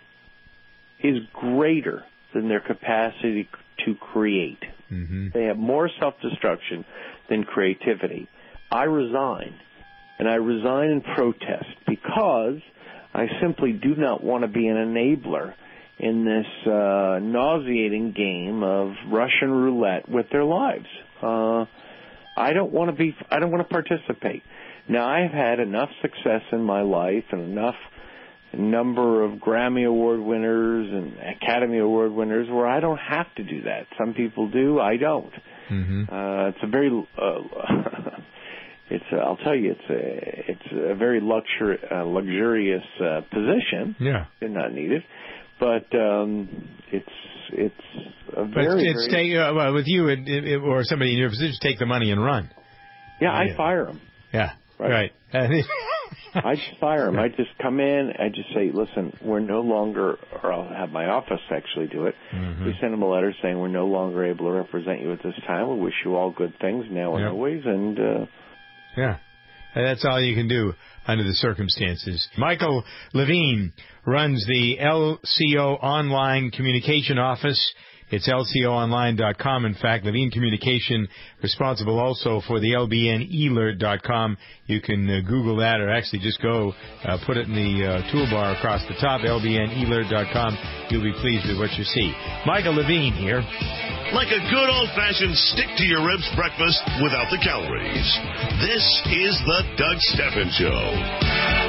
is greater than their capacity to create. Mm-hmm. They have more self-destruction than creativity. I resign, and I resign in protest because I simply do not want to be an enabler in this uh, nauseating game of Russian roulette with their lives. Uh, I don't want to be. I don't want to participate. Now, I've had enough success in my life and enough number of Grammy Award winners and Academy Award winners where I don't have to do that. Some people do. I don't. Mm-hmm. Uh, it's a very. Uh, it's. A, I'll tell you. It's a. It's a very luxur, uh, luxurious uh, position. Yeah. They're not needed. But um, it's it's a very, but it's very take, uh, well, with you it, it, or somebody in your position, take the money and run. Yeah, yeah. I fire them. Yeah, right. right. I just fire them. I just come in. I just say, listen, we're no longer, or I'll have my office actually do it. Mm-hmm. We send them a letter saying we're no longer able to represent you at this time. We wish you all good things now and yep. always. And uh, yeah, and that's all you can do under the circumstances. Michael Levine runs the L C O Online Communication Office. It's L C O online dot com. In fact, Levine Communication, responsible also for the L B N E alert dot com. You can uh, Google that, or actually just go uh, put it in the uh, toolbar across the top, L B N E alert dot com. You'll be pleased with what you see. Michael Levine here. Like a good old-fashioned stick-to-your-ribs breakfast without the calories. This is the Doug Stephan Show.